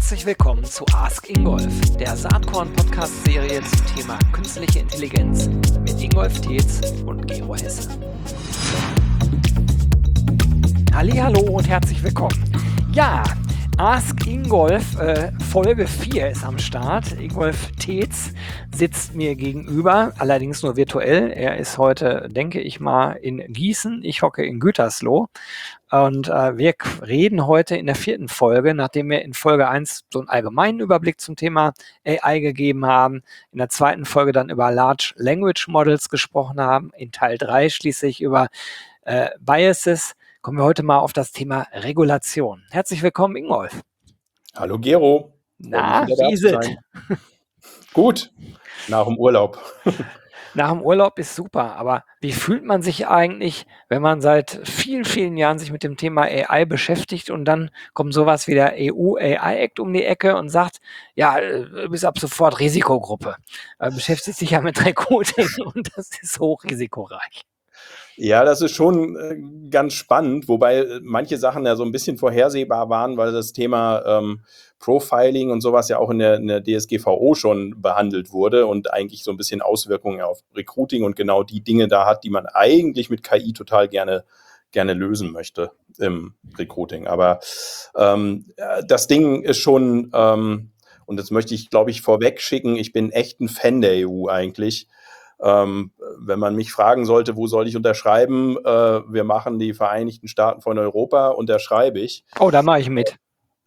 Herzlich willkommen zu Ask Ingolf, der Saatkorn-Podcast-Serie zum Thema künstliche Intelligenz mit Ingolf Teetz und Gero Hesse. Hallihallo und herzlich willkommen. Ja, Ask Ingolf, Folge 4 ist am Start. Ingolf Teetz sitzt mir gegenüber, allerdings nur virtuell. Er ist heute, denke ich mal, in Gießen. Ich hocke in Gütersloh. Und wir reden heute in der 4. Folge, nachdem wir in Folge 1 so einen allgemeinen Überblick zum Thema AI gegeben haben, in der 2. Folge dann über Large Language Models gesprochen haben, in Teil 3 schließlich über Biases, kommen wir heute mal auf das Thema Regulation. Herzlich willkommen, Ingolf. Hallo Gero. Na, wie ist es? Gut, nach dem Urlaub. Nach dem Urlaub ist super, aber wie fühlt man sich eigentlich, wenn man seit vielen, vielen Jahren sich mit dem Thema AI beschäftigt und dann kommt sowas wie der EU-AI-Act um die Ecke und sagt, ja, du bist ab sofort Risikogruppe. Beschäftigt sich ja mit Recruiting und das ist hochrisikoreich. Ja, das ist schon ganz spannend, wobei manche Sachen ja so ein bisschen vorhersehbar waren, weil das Thema Profiling und sowas ja auch in der DSGVO schon behandelt wurde und eigentlich so ein bisschen Auswirkungen auf Recruiting und genau die Dinge da hat, die man eigentlich mit KI total gerne lösen möchte im Recruiting. Aber das Ding ist schon, und das möchte ich, glaube ich, vorweg schicken, ich bin echt ein Fan der EU eigentlich. Wenn man mich fragen sollte, wo soll ich unterschreiben, wir machen die Vereinigten Staaten von Europa, unterschreibe ich. Oh, da mache ich mit.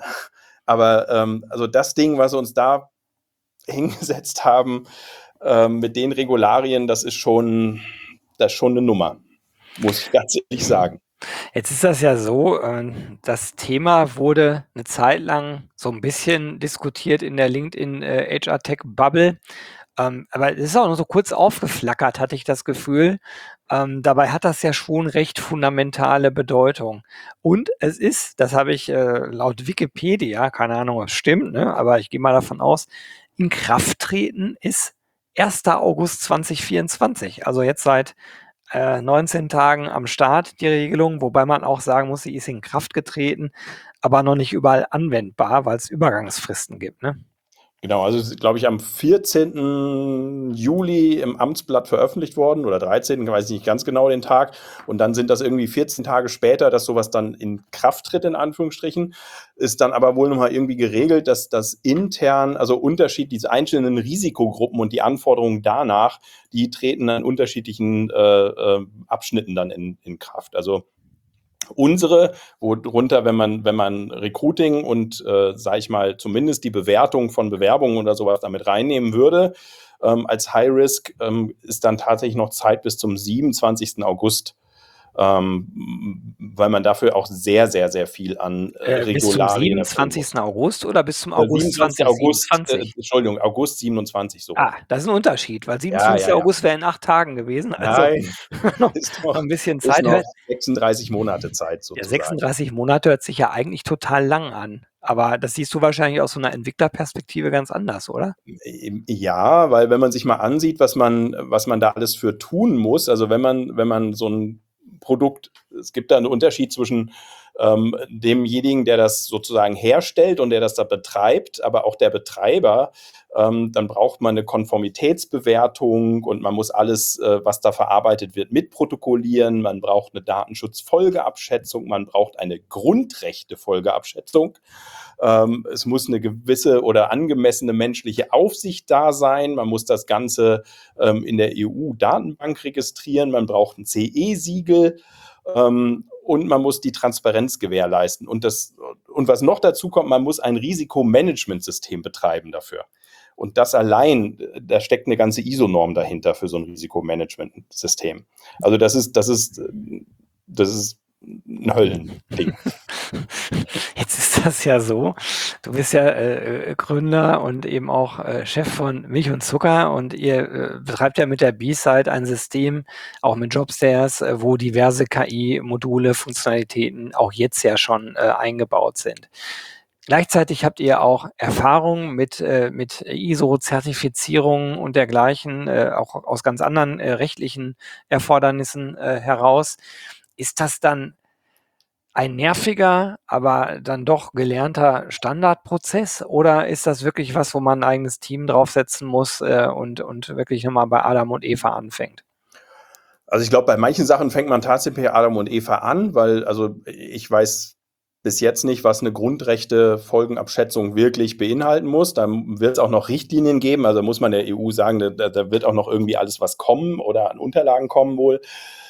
Aber also das Ding, was uns da hingesetzt haben, mit den Regularien, das ist schon eine Nummer, muss ich ganz ehrlich sagen. Jetzt ist das ja so, das Thema wurde eine Zeit lang so ein bisschen diskutiert in der LinkedIn HR-Tech-Bubble. Aber es ist auch nur so kurz aufgeflackert, hatte ich das Gefühl. Dabei hat das ja schon recht fundamentale Bedeutung. Und es ist, das habe ich laut Wikipedia, keine Ahnung, was stimmt, ne? Aber ich gehe mal davon aus, in Kraft treten ist 1. August 2024. Also jetzt seit 19 Tagen am Start, die Regelung, wobei man auch sagen muss, sie ist in Kraft getreten, aber noch nicht überall anwendbar, weil es Übergangsfristen gibt, ne? Genau, also es ist, glaube ich, am 14. Juli im Amtsblatt veröffentlicht worden oder 13., weiß ich nicht ganz genau den Tag. Und dann sind das irgendwie 14 Tage später, dass sowas dann in Kraft tritt, in Anführungsstrichen. Ist dann aber wohl nochmal irgendwie geregelt, dass das intern, also Unterschied diese einzelnen Risikogruppen und die Anforderungen danach, die treten an unterschiedlichen Abschnitten dann in Kraft. Also unsere, worunter, wenn man Recruiting und, sage ich mal, zumindest die Bewertung von Bewerbungen oder sowas damit reinnehmen würde, als High Risk, ist dann tatsächlich noch Zeit bis zum 27. August, weil man dafür auch sehr, sehr, sehr viel an Regularien Bis zum erfüllen muss. 27. August oder bis zum August 27. August, 2027? Entschuldigung, August 27 so. Das ist ein Unterschied, weil Ja, 27. ja, ja. August wäre in 8 Tagen gewesen. Also Nein, noch ist noch noch, 'n bisschen ist Zeit. noch 36 Monate Zeit Ja, sozusagen. 36 Monate hört sich ja eigentlich total lang an. Aber das siehst du wahrscheinlich aus so einer Entwicklerperspektive ganz anders, oder? Ja, weil wenn man sich mal ansieht, was man da alles für tun muss, also wenn man so ein Produkt, es gibt da einen Unterschied zwischen demjenigen, der das sozusagen herstellt und der das da betreibt, aber auch der Betreiber, dann braucht man eine Konformitätsbewertung und man muss alles, was da verarbeitet wird, mitprotokollieren. Man braucht eine Datenschutzfolgeabschätzung, man braucht eine Grundrechtefolgeabschätzung. Es muss eine gewisse oder angemessene menschliche Aufsicht da sein. Man muss das Ganze in der EU-Datenbank registrieren. Man braucht ein CE-Siegel. Und man muss die Transparenz gewährleisten. Und was noch dazu kommt, man muss ein Risikomanagementsystem betreiben dafür. Und das allein, da steckt eine ganze ISO-Norm dahinter für so ein Risikomanagementsystem. Also das ist ein Höllending. Jetzt ist das ja so, du bist ja Gründer und eben auch Chef von Milch und Zucker und ihr betreibt ja mit der B-Side ein System, auch mit Jobstairs, wo diverse KI-Module, Funktionalitäten auch jetzt ja schon eingebaut sind. Gleichzeitig habt ihr auch Erfahrung mit ISO-Zertifizierungen und dergleichen, auch aus ganz anderen rechtlichen Erfordernissen heraus. Ist das dann ein nerviger, aber dann doch gelernter Standardprozess? Oder ist das wirklich was, wo man ein eigenes Team draufsetzen muss und wirklich nochmal bei Adam und Eva anfängt? Also ich glaube, bei manchen Sachen fängt man tatsächlich Adam und Eva an, weil also ich weiß bis jetzt nicht, was eine Grundrechte-Folgenabschätzung wirklich beinhalten muss. Da wird es auch noch Richtlinien geben. Also muss man der EU sagen, da wird auch noch irgendwie alles was kommen oder an Unterlagen kommen wohl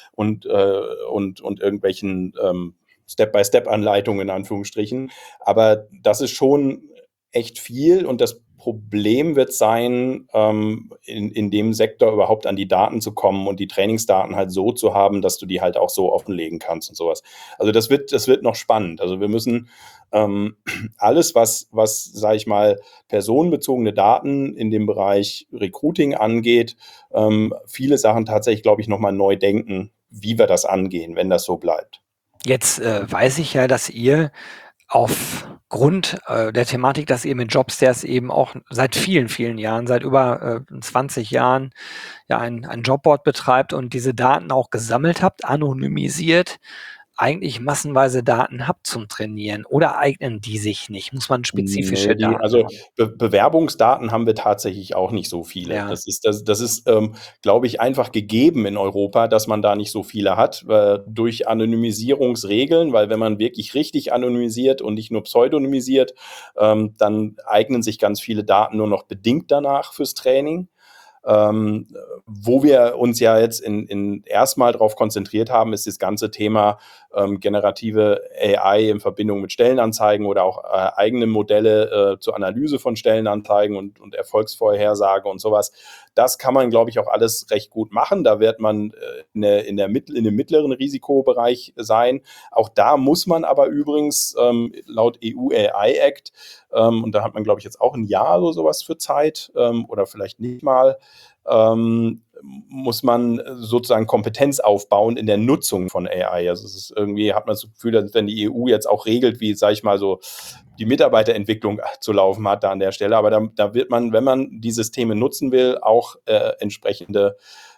und irgendwelchen Step-by-Step-Anleitungen in Anführungsstrichen. Aber das ist schon echt viel und das Problem wird sein, in dem Sektor überhaupt an die Daten zu kommen und die Trainingsdaten halt so zu haben, dass du die halt auch so offenlegen kannst und sowas. Also das wird noch spannend. Also wir müssen alles, sage ich mal, personenbezogene Daten in dem Bereich Recruiting angeht, viele Sachen tatsächlich, glaube ich, nochmal neu denken, wie wir das angehen, wenn das so bleibt. Jetzt weiß ich ja, dass ihr aufgrund der Thematik, dass ihr mit Jobstairs eben auch seit vielen, vielen Jahren, seit über 20 Jahren, ja ein Jobboard betreibt und diese Daten auch gesammelt habt, anonymisiert, eigentlich massenweise Daten habt zum Trainieren. Oder eignen die sich nicht? Muss man spezifische Nee, Daten also haben? Bewerbungsdaten haben wir tatsächlich auch nicht so viele. Ja. Das ist, glaube ich, einfach gegeben in Europa, dass man da nicht so viele hat, durch Anonymisierungsregeln, weil wenn man wirklich richtig anonymisiert und nicht nur pseudonymisiert, dann eignen sich ganz viele Daten nur noch bedingt danach fürs Training. Ähm, Wo wir uns ja jetzt erstmal darauf konzentriert haben, ist das ganze Thema generative AI in Verbindung mit Stellenanzeigen oder auch eigene Modelle zur Analyse von Stellenanzeigen und Erfolgsvorhersage und sowas. Das kann man, glaube ich, auch alles recht gut machen. Da wird man in dem mittleren Risikobereich sein. Auch da muss man aber übrigens laut EU AI Act, und da hat man, glaube ich, jetzt auch ein Jahr oder sowas für Zeit oder vielleicht nicht mal, muss man sozusagen Kompetenz aufbauen in der Nutzung von AI. Also es ist irgendwie, hat man das Gefühl, dass wenn die EU jetzt auch regelt, wie, sage ich mal, so die Mitarbeiterentwicklung zu laufen hat da an der Stelle. Aber da wird man, wenn man die Systeme nutzen will, auch entsprechende,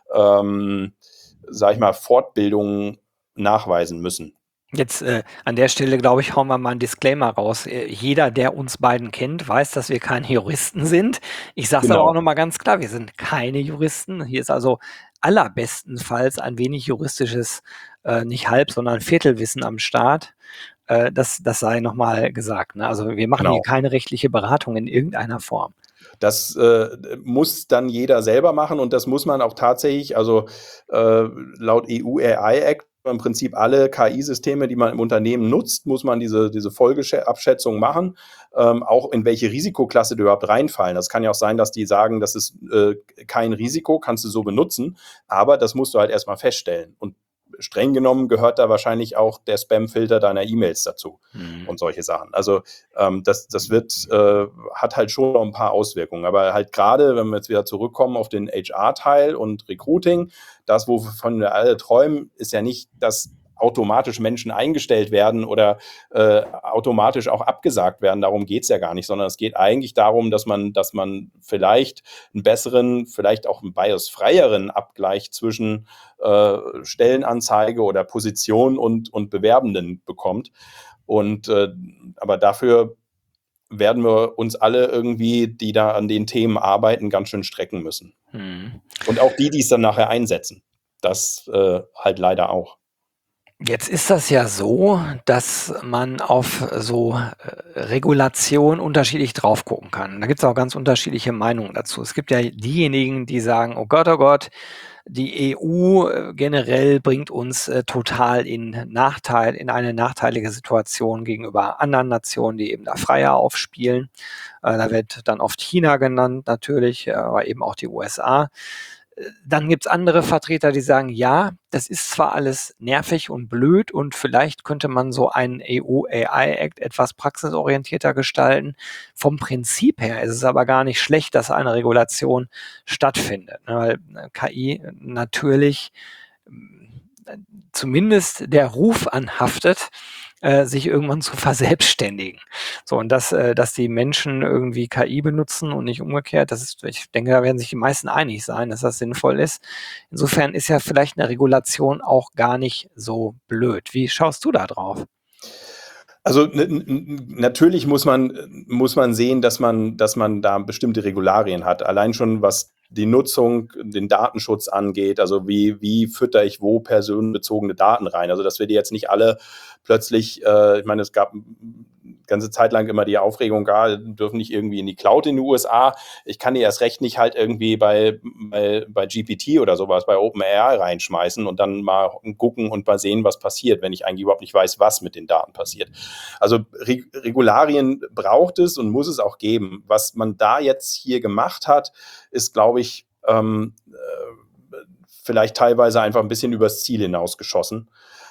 sage ich mal, Fortbildungen nachweisen müssen. Jetzt an der Stelle, glaube ich, hauen wir mal einen Disclaimer raus. Jeder, der uns beiden kennt, weiß, dass wir keine Juristen sind. Ich sage es aber auch Genau. nochmal ganz klar, wir sind keine Juristen. Hier ist also allerbestenfalls ein wenig juristisches, nicht halb, sondern Viertelwissen am Start. Das sei nochmal gesagt. Ne? Also wir machen hier Genau. keine rechtliche Beratung in irgendeiner Form. Das muss dann jeder selber machen und das muss man auch tatsächlich, also laut EU AI Act im Prinzip alle KI-Systeme, die man im Unternehmen nutzt, muss man diese Folgeabschätzung machen, auch in welche Risikoklasse die überhaupt reinfallen. Das kann ja auch sein, dass die sagen, das ist kein Risiko, kannst du so benutzen, aber das musst du halt erstmal feststellen. Und streng genommen gehört da wahrscheinlich auch der Spam-Filter deiner E-Mails dazu und solche Sachen. Also das hat halt schon noch ein paar Auswirkungen. Aber halt gerade, wenn wir jetzt wieder zurückkommen auf den HR-Teil und Recruiting, das, wovon wir alle träumen, ist ja nicht, dass automatisch Menschen eingestellt werden oder automatisch auch abgesagt werden. Darum geht es ja gar nicht, sondern es geht eigentlich darum, dass man vielleicht einen besseren, vielleicht auch einen biasfreieren Abgleich zwischen Stellenanzeige oder Position und Bewerbenden bekommt. Und aber dafür werden wir uns alle irgendwie, die da an den Themen arbeiten, ganz schön strecken müssen. Hm. Und auch die es dann nachher einsetzen. Das halt leider auch. Jetzt ist das ja so, dass man auf so Regulation unterschiedlich drauf gucken kann. Da gibt es auch ganz unterschiedliche Meinungen dazu. Es gibt ja diejenigen, die sagen, oh Gott, die EU generell bringt uns total in Nachteil, in eine nachteilige Situation gegenüber anderen Nationen, die eben da freier aufspielen. Da wird dann oft China genannt natürlich, aber eben auch die USA. Dann gibt's andere Vertreter, die sagen, ja, das ist zwar alles nervig und blöd und vielleicht könnte man so einen EU-AI-Act etwas praxisorientierter gestalten. Vom Prinzip her ist es aber gar nicht schlecht, dass eine Regulation stattfindet, ne, weil KI natürlich zumindest der Ruf anhaftet, sich irgendwann zu verselbstständigen. So, und dass die Menschen irgendwie KI benutzen und nicht umgekehrt, ich denke, da werden sich die meisten einig sein, dass das sinnvoll ist. Insofern ist ja vielleicht eine Regulation auch gar nicht so blöd. Wie schaust du da drauf? Also natürlich muss man sehen, dass man da bestimmte Regularien hat. Allein schon was die Nutzung, den Datenschutz angeht, also wie fütter ich wo personenbezogene Daten rein. Also dass wir die jetzt nicht alle plötzlich, ich meine, es gab ganze Zeit lang immer die Aufregung, dürfen nicht irgendwie in die Cloud in den USA. Ich kann die erst recht nicht halt irgendwie bei GPT oder sowas, bei OpenAI reinschmeißen und dann mal gucken und mal sehen, was passiert, wenn ich eigentlich überhaupt nicht weiß, was mit den Daten passiert. Also Regularien braucht es und muss es auch geben. Was man da jetzt hier gemacht hat, ist, glaube ich, vielleicht teilweise einfach ein bisschen übers Ziel hinausgeschossen.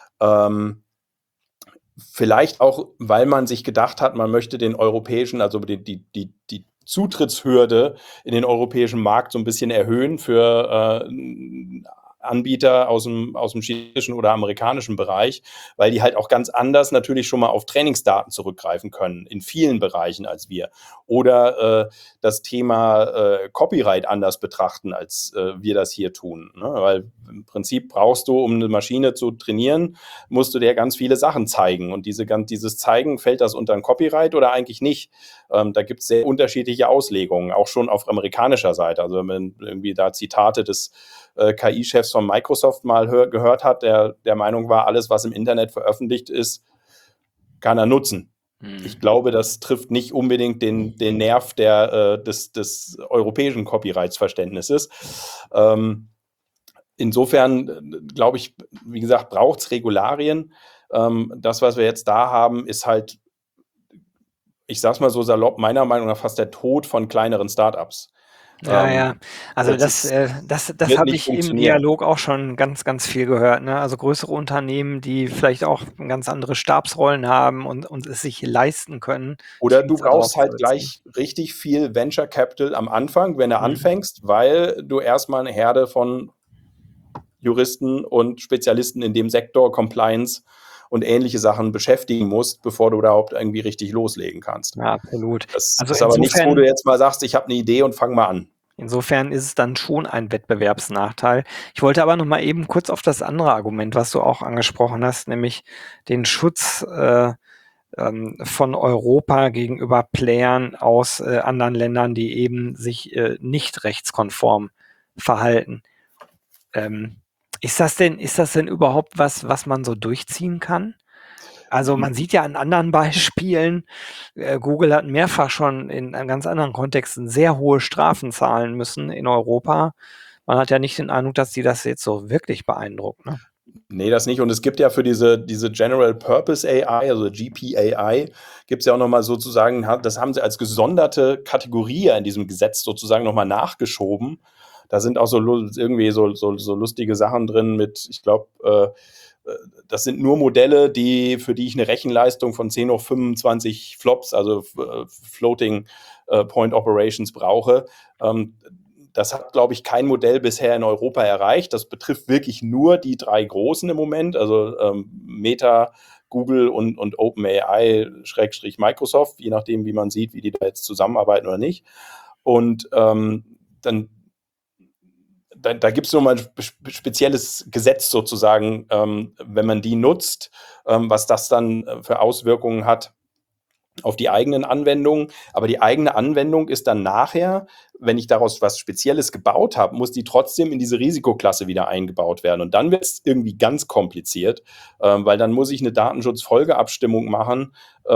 Vielleicht auch, weil man sich gedacht hat, man möchte den europäischen, also die Zutrittshürde in den europäischen Markt so ein bisschen erhöhen für Anbieter aus dem chinesischen oder amerikanischen Bereich, weil die halt auch ganz anders natürlich schon mal auf Trainingsdaten zurückgreifen können, in vielen Bereichen als wir. Oder das Thema Copyright anders betrachten, als wir das hier tun. Ne? Weil im Prinzip brauchst du, um eine Maschine zu trainieren, musst du dir ganz viele Sachen zeigen. Und dieses Zeigen, fällt das unter ein Copyright oder eigentlich nicht? Da gibt es sehr unterschiedliche Auslegungen, auch schon auf amerikanischer Seite. Also wenn man irgendwie da Zitate des KI-Chefs von Microsoft mal gehört hat, der Meinung war, alles, was im Internet veröffentlicht ist, kann er nutzen. Ich glaube, das trifft nicht unbedingt den Nerv des europäischen Copyrights-Verständnisses. Insofern, glaube ich, wie gesagt, braucht es Regularien. Das, was wir jetzt da haben, ist halt, ich sage es mal so salopp, meiner Meinung nach fast der Tod von kleineren Startups. Ja. Also das wird habe nicht ich im funktionieren. Dialog auch schon ganz, ganz viel gehört, ne? Also größere Unternehmen, die vielleicht auch ganz andere Stabsrollen haben und es sich leisten können, Oder du Teams da brauchst halt draufzusetzen. gleich richtig viel Venture Capital am Anfang, wenn du Mhm. anfängst, weil du erstmal eine Herde von Juristen und Spezialisten in dem Sektor, Compliance und ähnliche Sachen beschäftigen musst, bevor du überhaupt irgendwie richtig loslegen kannst. Ja, absolut. Das Also ist aber nichts, wo du jetzt mal sagst, ich habe eine Idee und fang mal an. insofern ist es dann schon ein Wettbewerbsnachteil. Ich wollte aber noch mal eben kurz auf das andere Argument, was du auch angesprochen hast, nämlich den Schutz von Europa gegenüber Playern aus anderen Ländern, die eben sich nicht rechtskonform verhalten. Ist das denn überhaupt was man so durchziehen kann? Also man sieht ja an anderen Beispielen, Google hat mehrfach schon in ganz anderen Kontexten sehr hohe Strafen zahlen müssen in Europa. Man hat ja nicht den Eindruck, dass die das jetzt so wirklich beeindruckt, ne? Nee, das nicht. Und es gibt ja für diese General Purpose AI, also GPAI, gibt es ja auch nochmal sozusagen, das haben sie als gesonderte Kategorie in diesem Gesetz sozusagen nochmal nachgeschoben. Da sind auch so irgendwie so lustige Sachen drin mit, ich glaube, das sind nur Modelle, für die ich eine Rechenleistung von 10 hoch 25 Flops, also Floating Point Operations brauche. Das hat, glaube ich, kein Modell bisher in Europa erreicht. Das betrifft wirklich nur die 3 Großen im Moment, also Meta, Google und OpenAI / Microsoft, je nachdem, wie man sieht, wie die da jetzt zusammenarbeiten oder nicht. Und dann da gibt es nochmal ein spezielles Gesetz sozusagen, wenn man die nutzt, was das dann für Auswirkungen hat auf die eigenen Anwendungen. Aber die eigene Anwendung ist dann nachher, wenn ich daraus was Spezielles gebaut habe, muss die trotzdem in diese Risikoklasse wieder eingebaut werden. Und dann wird es irgendwie ganz kompliziert, weil dann muss ich eine Datenschutzfolgeabstimmung machen.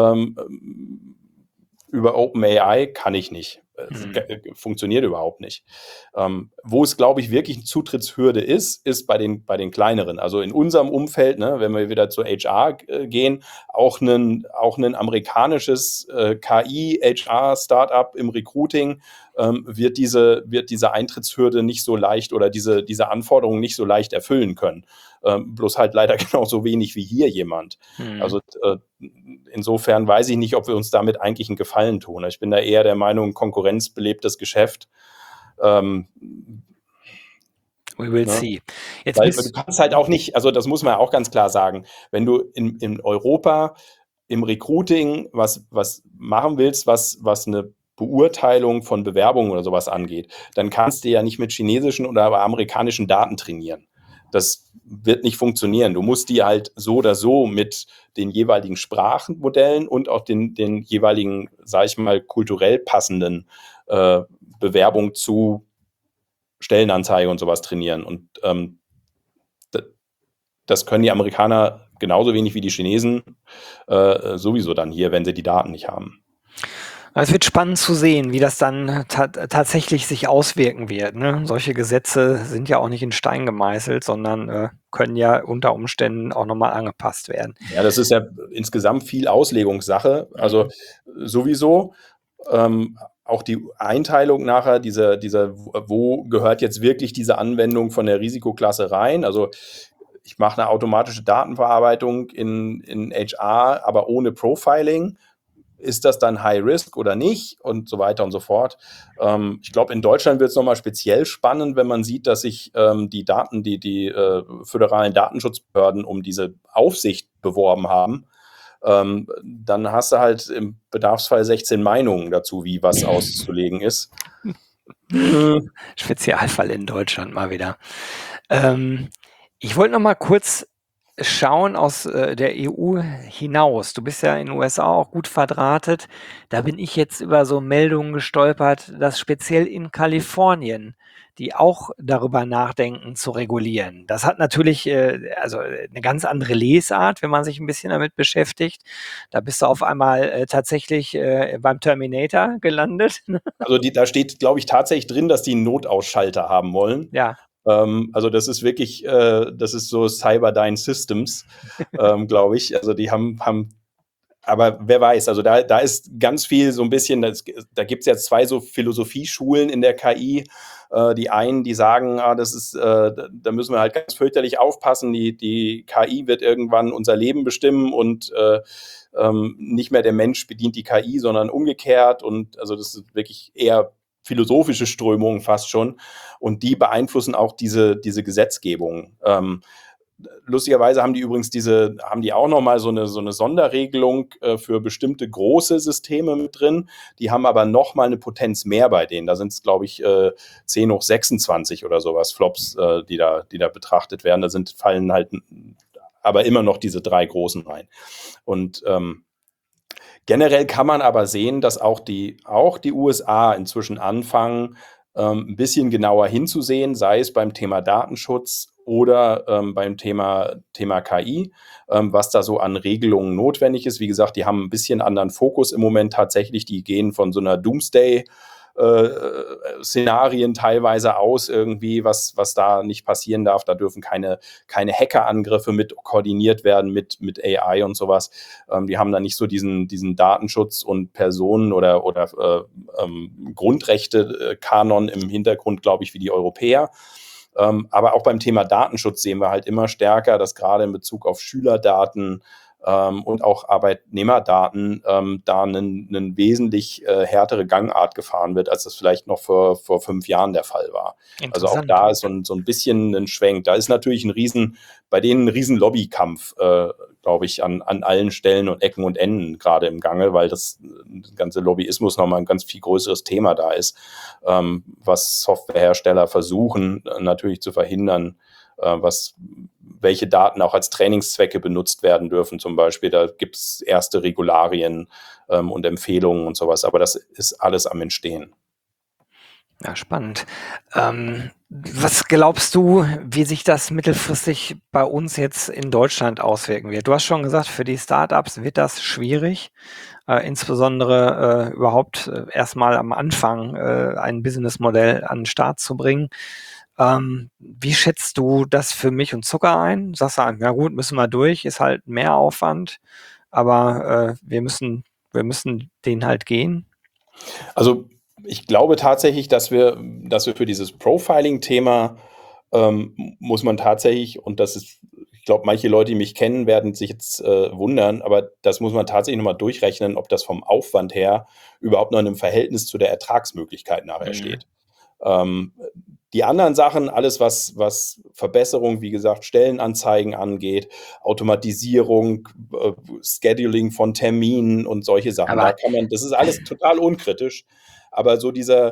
Über OpenAI kann ich nicht. Funktioniert überhaupt nicht. Wo es, glaube ich, wirklich eine Zutrittshürde ist bei den kleineren. Also in unserem Umfeld, ne, wenn wir wieder zu HR gehen, auch ein amerikanisches KI-HR-Startup im Recruiting wird diese Eintrittshürde nicht so leicht oder diese Anforderungen nicht so leicht erfüllen können. Bloß halt leider genauso wenig wie hier jemand. Also insofern weiß ich nicht, ob wir uns damit eigentlich einen Gefallen tun. Ich bin da eher der Meinung, Konkurrenz belebt das Geschäft. We will Ne? see. Jetzt Weil du kannst halt auch nicht, also das muss man ja auch ganz klar sagen, wenn du in Europa im Recruiting was machen willst, was eine Beurteilung von Bewerbungen oder sowas angeht, dann kannst du ja nicht mit chinesischen oder amerikanischen Daten trainieren. Das wird nicht funktionieren. Du musst die halt so oder so mit den jeweiligen Sprachmodellen und auch den jeweiligen, sage ich mal, kulturell passenden Bewerbungen zu Stellenanzeige und sowas trainieren. Und das können die Amerikaner genauso wenig wie die Chinesen sowieso dann hier, wenn sie die Daten nicht haben. Es wird spannend zu sehen, wie das dann tatsächlich sich auswirken wird. Ne? Solche Gesetze sind ja auch nicht in Stein gemeißelt, sondern können ja unter Umständen auch nochmal angepasst werden. Ja, das ist ja insgesamt viel Auslegungssache. Also sowieso auch die Einteilung nachher, wo gehört jetzt wirklich diese Anwendung von der Risikoklasse rein? Also ich mache eine automatische Datenverarbeitung in HR, aber ohne Profiling. Ist das dann High Risk oder nicht? Und so weiter und so fort. Ich glaube, in Deutschland wird es nochmal speziell spannend, wenn man sieht, dass sich die föderalen Datenschutzbehörden um diese Aufsicht beworben haben. Dann hast du halt im Bedarfsfall 16 Meinungen dazu, wie was auszulegen ist. Spezialfall in Deutschland mal wieder. Ich wollte noch mal kurz schauen aus der EU hinaus. Du bist ja in den USA auch gut verdrahtet. Da bin ich jetzt über so Meldungen gestolpert, dass speziell in Kalifornien die auch darüber nachdenken zu regulieren. Das hat natürlich also eine ganz andere Lesart, wenn man sich ein bisschen damit beschäftigt. Da bist du auf einmal tatsächlich beim Terminator gelandet. Also da steht, glaube ich, tatsächlich drin, dass die einen Notausschalter haben wollen. Ja. Also das ist wirklich, das ist so Cyberdyne Systems, glaube ich. Also die haben, aber wer weiß, also da ist ganz viel so ein bisschen, da gibt es jetzt zwei so Philosophieschulen in der KI. Die einen, die sagen, da müssen wir halt ganz fürchterlich aufpassen, die KI wird irgendwann unser Leben bestimmen und nicht mehr der Mensch bedient die KI, sondern umgekehrt. Und also das ist wirklich eher philosophische Strömungen fast schon. Und die beeinflussen auch diese Gesetzgebung. Lustigerweise haben die übrigens haben die auch nochmal so eine Sonderregelung für bestimmte große Systeme mit drin. Die haben aber nochmal eine Potenz mehr bei denen. Da sind es, glaube ich, 10 hoch 26 oder sowas Flops, die da betrachtet werden. Fallen halt aber immer noch diese 3 großen rein. Und generell kann man aber sehen, dass auch die USA inzwischen anfangen, ein bisschen genauer hinzusehen, sei es beim Thema Datenschutz oder beim Thema KI, was da so an Regelungen notwendig ist. Wie gesagt, die haben ein bisschen anderen Fokus im Moment tatsächlich. Die gehen von so einer Doomsday Szenarien teilweise aus irgendwie, was da nicht passieren darf. Da dürfen keine Hackerangriffe mit koordiniert werden mit AI und sowas. Die haben da nicht so diesen Datenschutz und Personen- oder Grundrechte-Kanon im Hintergrund, glaube ich, wie die Europäer. Aber auch beim Thema Datenschutz sehen wir halt immer stärker, dass gerade in Bezug auf Schülerdaten und auch Arbeitnehmerdaten da eine wesentlich härtere Gangart gefahren wird, als das vielleicht noch vor 5 Jahren der Fall war. Also auch da ist so ein bisschen ein Schwenk. Da ist natürlich bei denen ein riesen Lobbykampf, glaube ich, an allen Stellen und Ecken und Enden gerade im Gange, weil das ganze Lobbyismus nochmal ein ganz viel größeres Thema da ist, was Softwarehersteller versuchen natürlich zu verhindern, welche Daten auch als Trainingszwecke benutzt werden dürfen zum Beispiel. Da gibt es erste Regularien und Empfehlungen und sowas, aber das ist alles am Entstehen. Ja, spannend. Was glaubst du, wie sich das mittelfristig bei uns jetzt in Deutschland auswirken wird? Du hast schon gesagt, für die Startups wird das schwierig, insbesondere überhaupt erstmal am Anfang ein Businessmodell an den Start zu bringen. Wie schätzt du das für Milch und Zucker ein? Sagst du, ja gut, müssen wir durch, ist halt mehr Aufwand, aber wir müssen den halt gehen. Also ich glaube tatsächlich, dass wir für dieses Profiling-Thema muss man tatsächlich, und das ist, ich glaube, manche Leute, die mich kennen, werden sich jetzt wundern, aber das muss man tatsächlich nochmal durchrechnen, ob das vom Aufwand her überhaupt noch in einem Verhältnis zu der Ertragsmöglichkeit nachher steht. Die anderen Sachen, alles was Verbesserung, wie gesagt, Stellenanzeigen angeht, Automatisierung, Scheduling von Terminen und solche Sachen, Aber das ist alles total unkritisch. Aber so dieser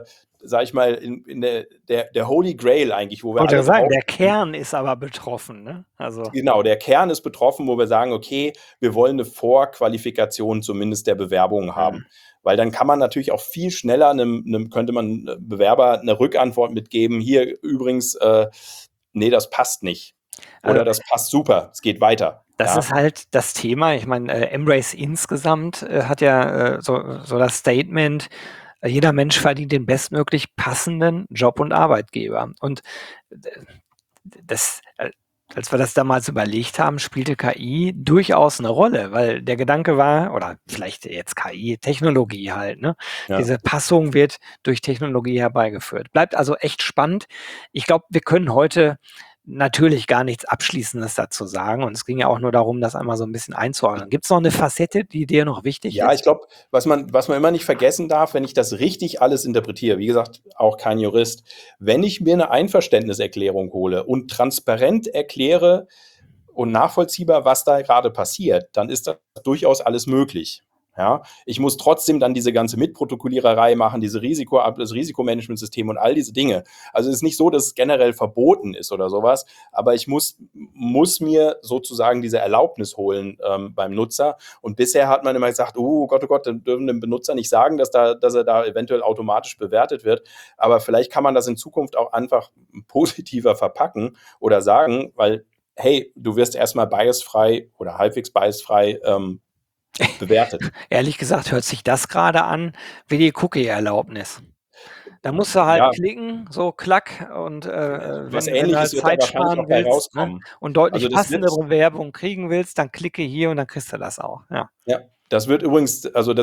sag ich mal, in der Holy Grail eigentlich, wo wir Wollte alle ja sagen, drauf. der Kern ist aber betroffen, ne? Also, Genau, der Kern ist betroffen, wo wir sagen, okay, wir wollen eine Vorqualifikation zumindest der Bewerbungen haben. Weil dann kann man natürlich auch viel schneller könnte man Bewerber eine Rückantwort mitgeben. Hier übrigens, nee, das passt nicht. Oder also das passt super, es geht weiter. das Ja, ist halt das Thema. Ich meine, Embrace insgesamt hat ja so das Statement, jeder Mensch verdient den bestmöglich passenden Job und Arbeitgeber. Und äh, das, als wir das damals überlegt haben, spielte KI durchaus eine Rolle, weil der Gedanke war, oder vielleicht jetzt KI, Technologie halt, ne? ja. Diese Passung wird durch Technologie herbeigeführt. Bleibt also echt spannend. Ich glaube, wir können heute natürlich gar nichts Abschließendes dazu sagen. Und es ging ja auch nur darum, das einmal so ein bisschen einzuordnen. Gibt es noch eine Facette, die dir noch wichtig Ja, ist? ich glaube, was man immer nicht vergessen darf, wenn ich das richtig alles interpretiere, wie gesagt, auch kein Jurist, wenn ich mir eine Einverständniserklärung hole und transparent erkläre und nachvollziehbar, was da gerade passiert, dann ist das durchaus alles möglich. Ja, ich muss trotzdem dann diese ganze Mitprotokolliererei machen, das Risikomanagementsystem und all diese Dinge. Also es ist nicht so, dass es generell verboten ist oder sowas, aber ich muss mir sozusagen diese Erlaubnis holen beim Nutzer. Und bisher hat man immer gesagt, oh Gott, dann dürfen dem Benutzer nicht sagen, dass er da eventuell automatisch bewertet wird. Aber vielleicht kann man das in Zukunft auch einfach positiver verpacken oder sagen, weil hey, du wirst erstmal biasfrei oder halbwegs biasfrei bewertet. Ehrlich gesagt hört sich das gerade an wie die Cookie-Erlaubnis. Da musst du halt Ja, klicken, so klack und, was wenn du halt Ähnliches wird da Zeit wahrscheinlich sparen auch bei willst, ne, rauskommen. und deutlich Also das wird, passendere Werbung kriegen willst, dann klicke hier und dann kriegst du das auch, ja. ja, das wird übrigens, also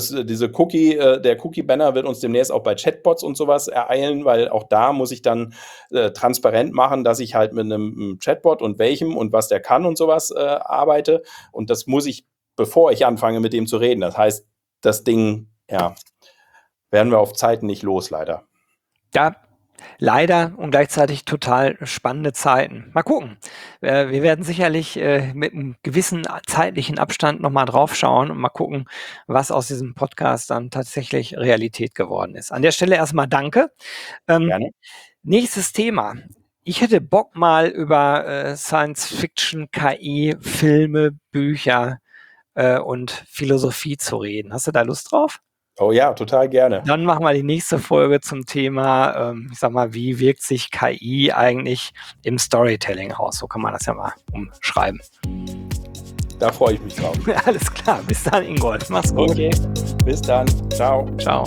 der Cookie-Banner wird uns demnächst auch bei Chatbots und sowas ereilen, weil auch da muss ich dann transparent machen, dass ich halt mit einem Chatbot und welchem und was der kann und sowas arbeite. Und das muss ich, bevor ich anfange, mit dem zu reden. Das heißt, das Ding, ja, werden wir auf Zeiten nicht los, leider. Ja, leider und gleichzeitig total spannende Zeiten. Mal gucken. Wir werden sicherlich, mit einem gewissen zeitlichen Abstand noch mal drauf schauen und mal gucken, was aus diesem Podcast dann tatsächlich Realität geworden ist. An der Stelle erstmal danke. Ähm, Gerne. Nächstes Thema. Ich hätte Bock mal über Science Fiction, KI, Filme, Bücher und Philosophie zu reden. Hast du da Lust drauf? Oh ja, total gerne. Dann machen wir die nächste Folge zum Thema, ich sag mal, wie wirkt sich KI eigentlich im Storytelling aus? So kann man das ja mal umschreiben. Da freue ich mich drauf. Alles klar, bis dann, Ingold. Mach's gut. Okay, bis dann. Ciao. Ciao.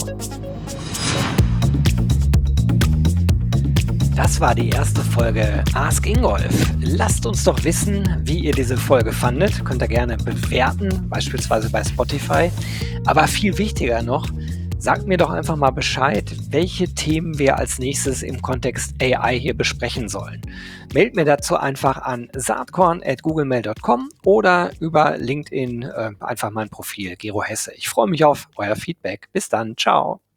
Das war die erste Folge Ask Ingolf. Lasst uns doch wissen, wie ihr diese Folge fandet. Könnt ihr gerne bewerten, beispielsweise bei Spotify. Aber viel wichtiger noch, sagt mir doch einfach mal Bescheid, welche Themen wir als nächstes im Kontext AI hier besprechen sollen. Mailt mir dazu einfach an saatkorn@googlemail.com oder über LinkedIn einfach mein Profil Gero Hesse. Ich freue mich auf euer Feedback. Bis dann, ciao.